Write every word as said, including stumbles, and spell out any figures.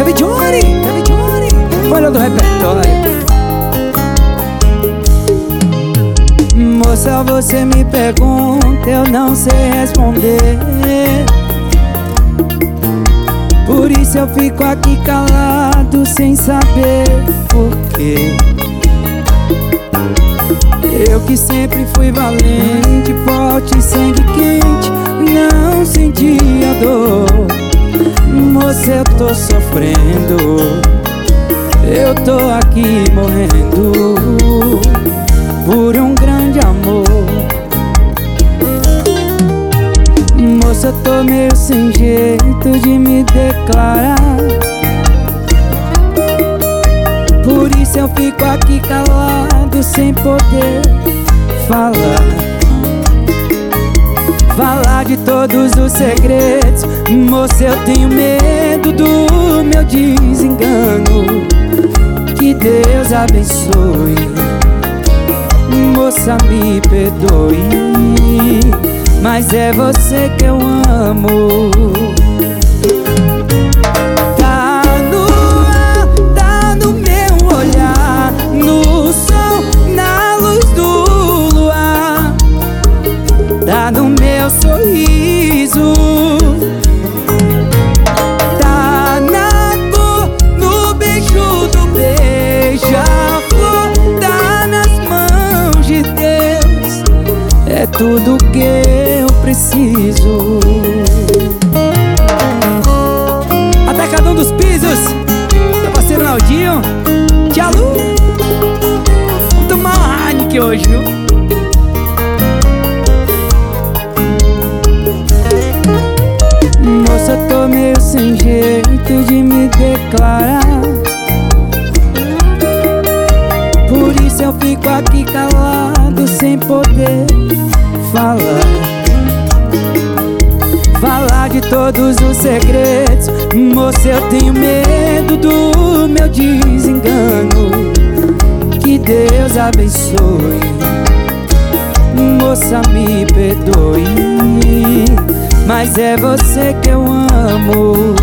David Johnny, David Johnny, olha do repertório. Moça, você me pergunta, eu não sei responder. Por isso eu fico aqui calado, sem saber por quê. Eu que sempre fui valente, forte, sangue quente, não sentia dor. Moça, eu tô sofrendo, eu tô aqui morrendo por um grande amor. Moça, eu tô meio sem jeito de me declarar. Por isso eu fico aqui calado, sem poder falar. Falar de todos os segredos. Moça, eu tenho medo do meu desengano. Que Deus abençoe. Moça, me perdoe, mas é você que eu amo. Tá no ar, tá no meu olhar, no sol, na luz do luar, tá no meu sorriso, tá na cor, no beijo do beija-flor, tá nas mãos de Deus. É tudo que eu preciso. Atacadão dos Pisos, meu parceiro Naldinho, Tia Lu. Vamos tomar uma Heineken hoje, viu? Moça, tô meio sem jeito de me declarar. Por isso eu fico aqui calado, sem poder falar. Falar de todos os segredos. Moça, eu tenho medo do meu desengano. Que Deus abençoe. Moça, me perdoe, mas é você que eu amo.